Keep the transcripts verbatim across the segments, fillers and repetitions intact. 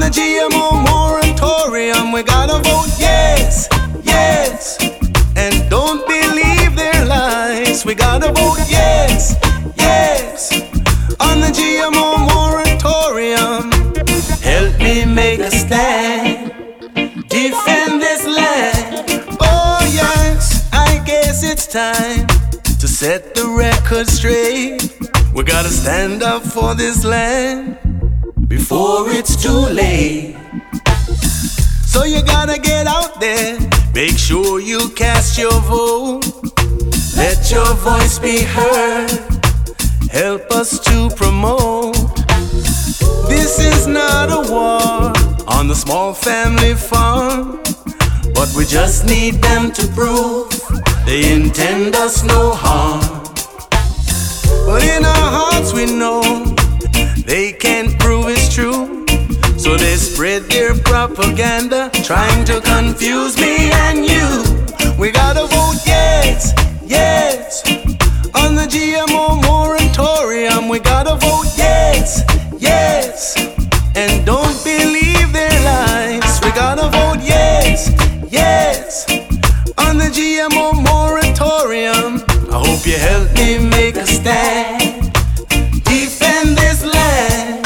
the G M O moratorium. We gotta vote yes, yes, and don't believe their lies. We gotta vote yes, yes, on the G M O moratorium. Help me make a stand, defend this land. Oh yes, I guess it's time to set the record straight. We gotta stand up for this land before it's too late. So you gotta get out there, make sure you cast your vote. Let your voice be heard, help us to promote. This is not a war on the small family farm, but we just need them to prove they intend us no harm. But in our hearts we know they can't prove it's true, so they spread their propaganda, trying to confuse me and you. We gotta vote yes, yes, on the G M O moratorium. We gotta vote yes, yes, and don't believe their lies. We gotta vote yes, yes, on the G M O moratorium. I hope you help me make a stand, defend this land.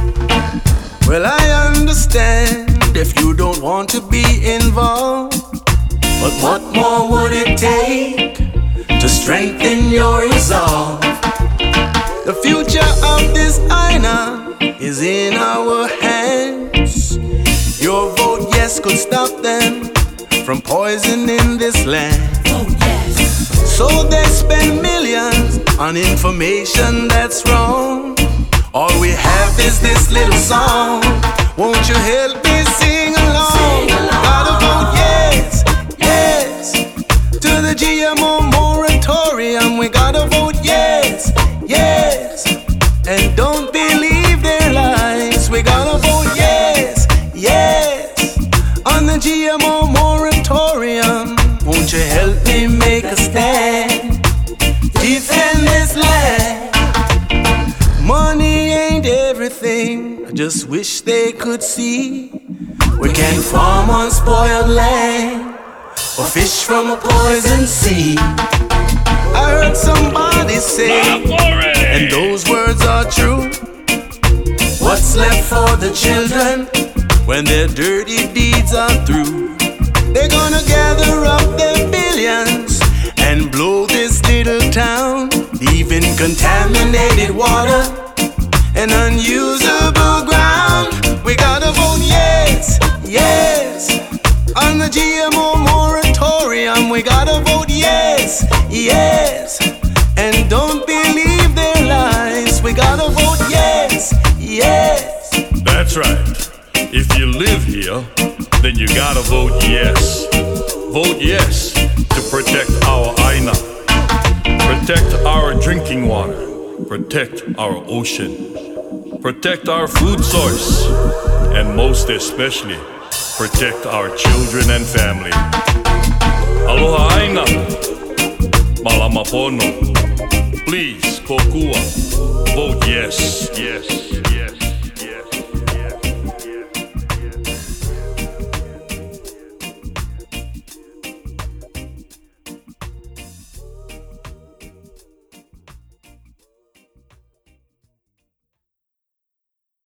Well, I understand if you don't want to be involved, but what more would it take to strengthen your resolve? The future of this island is in our hands. Your vote yes could stop them from poisoning this land. Oh yes. So they spend millions on information that's wrong. All we have is this little song. Won't you help me sing along? Sing along. Gotta vote yes, yes, to the G M O moratorium. We gotta vote yes, yes, and don't believe their lies. We gotta vote yes, yes, on the G M O moratorium. Won't you help me make a stand, defend this land? Money ain't everything, I just wish they could see we can't farm on spoiled land or fish from a poison sea. I heard somebody say, and those words are true, what's left for the children when their dirty deeds are through? They're gonna gather up their billions and blow this little town, leaving contaminated water and unusable ground. We gotta vote yes, yes, on the G M O moratorium. We gotta vote yes, yes, and don't believe their lies. We gotta vote yes, yes. That's right. If you live here, then you gotta vote yes. Vote yes to protect our aina, protect our drinking water, protect our ocean, protect our food source, and most especially, protect our children and family. Aloha aina, malamapono. Please, kokua, vote yes, yes, yes.